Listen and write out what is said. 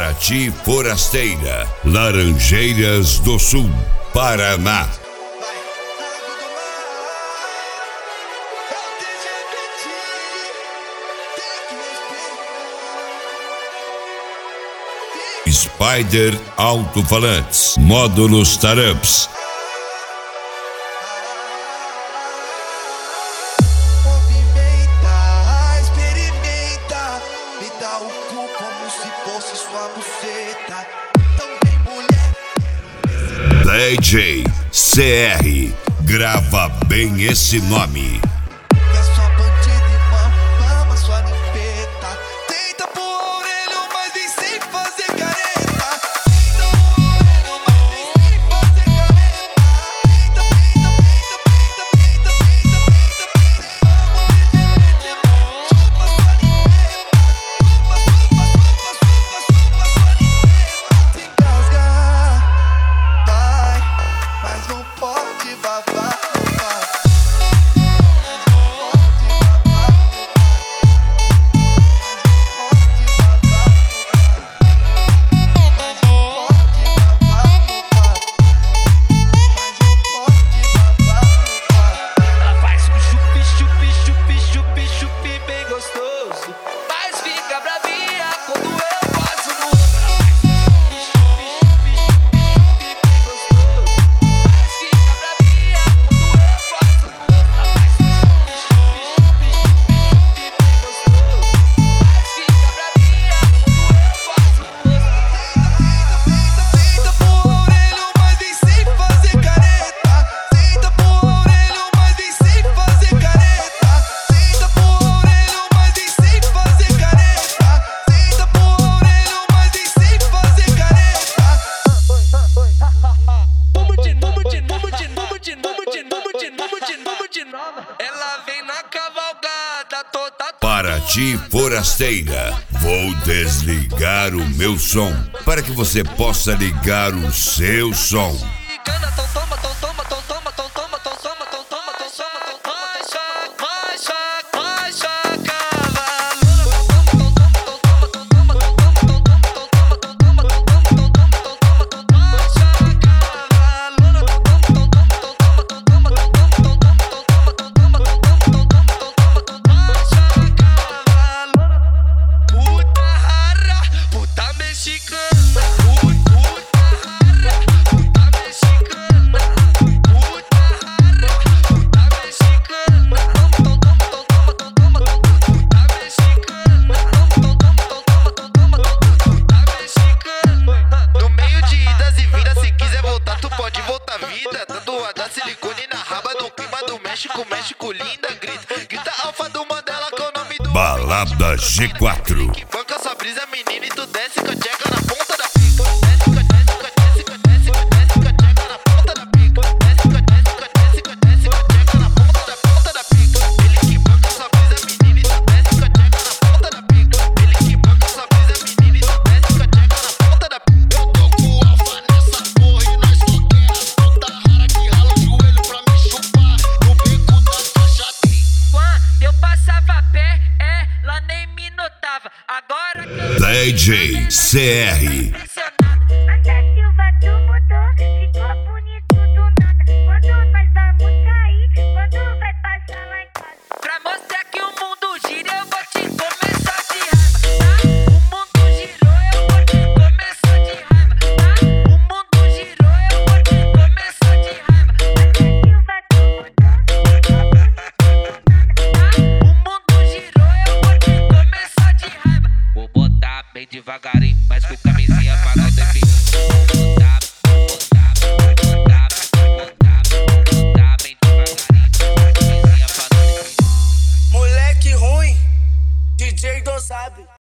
Paraty Forasteira, Laranjeiras do Sul, Paraná. Spider Alto-Falantes, módulos Taramps. Movimenta, experimenta, me dá o cu como se fosse sua buceta. Então vem mulher. DJ CR, grava bem esse nome. É só bandida e mama sua limpeta. Tenta pôr a orelha, mas vem sem fazer careta. Ela vem na cavalgada toda. Paraty Forasteira, vou desligar o meu som para que você possa ligar o seu som. México linda, grita alfa do Mandela com o nome do Balada G4. que banca sua brisa, menina, e tu desce com a tcheca na ponta da pica. Desce com a tcheca na ponta da pica. Desce com a tcheca na ponta da pica. Ele que banca sua brisa, menina, e tu desce com a tcheca na ponta da pica. Ele que banca sua brisa, menina, e tu desce com a tcheca na ponta da pica. Eu tô com alfa nessa porra e nós toqueira puta rara que rala o joelho pra me chupar no beco da faixa. Quando eu passava a pé, ela nem me notava. Agora que DJ CR,